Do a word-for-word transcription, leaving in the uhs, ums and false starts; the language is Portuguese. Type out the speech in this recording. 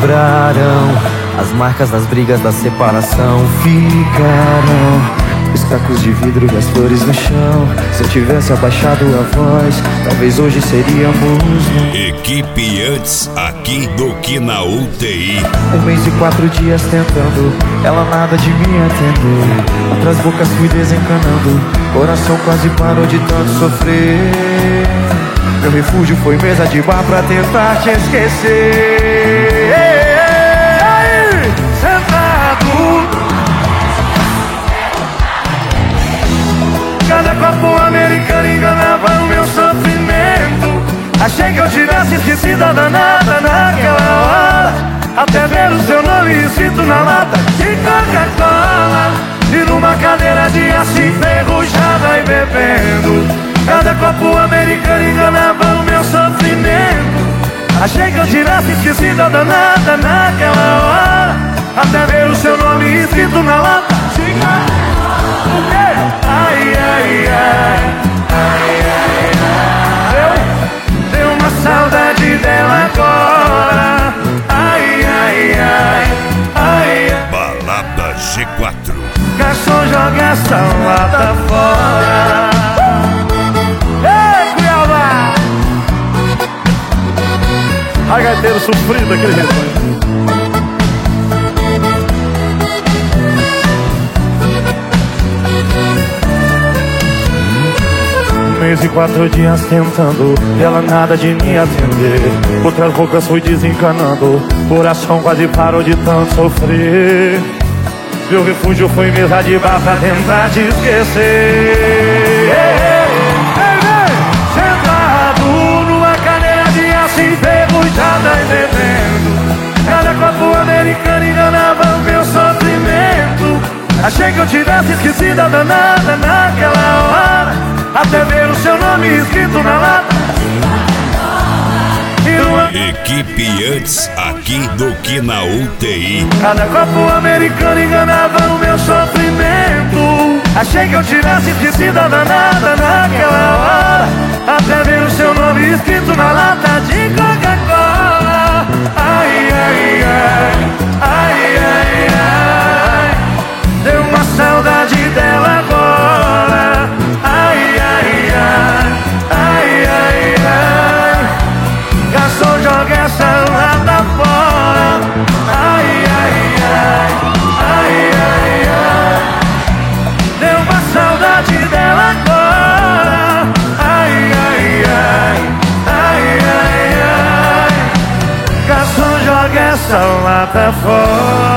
sobrarão, as marcas das brigas da separação ficarão. Os cacos de vidro e as flores no chão. Se eu tivesse abaixado a voz, talvez hoje seríamos Equipe antes aqui do que na U T I. Um mês e quatro dias tentando, ela nada de me atender. Outras bocas fui desencanando, coração quase parou de tanto sofrer. Meu refúgio foi mesa de bar pra tentar te esquecer. Aí, sentado, cada copo americano enganava o meu sofrimento. Achei que eu tivesse esquecido a danada naquela hora, até ver o seu nome escrito na lata de Coca-Cola. E numa cadeira de aço enferrujada e bebendo, cada copo americano enganava o meu sofrimento. Achei que eu tivesse esquecido a danada naquela hora, até ver o seu nome escrito na lata de Coca-Cola. Ai, ai, ai, ai, ai, ai. Deu, deu uma saudade dela agora. Ai, ai, ai, ai. Balada G quatro. Garçom, joga essa lata fora. Ei, Cuiabá! Ai, gaiteiro sofrido, aquele refrão. Um mês e quatro dias tentando, e ela nada de me atender. Outras bocas fui desencanando, coração quase parou de tanto sofrer. Meu refúgio foi mesa de bar pra tentar te esquecer. Sentado numa cadeira de aço enferrujada e bebendo, cada copo americano enganava o meu sofrimento. Achei que eu tivesse esquecido a danada naquela hora, até ver o seu nome escrito na lata. Equipe antes aqui do que na U T I. Cada copo americano enganava o meu sofrimento. Achei que eu tivesse esquecido a danada naquela hora, até ver o seu nome escrito na lata de Coca-Cola. Ai, ai, ai, ai, ai, ai. Deu uma saudade dela agora. Ai, ai, ai, ai, ai, ai. Garçom, joga essa lata fora. Ai, ai, ai, ai, ai, ai. Deu uma saudade dela agora. Ai, ai, ai, ai, ai, ai. Garçom, joga essa lata fora.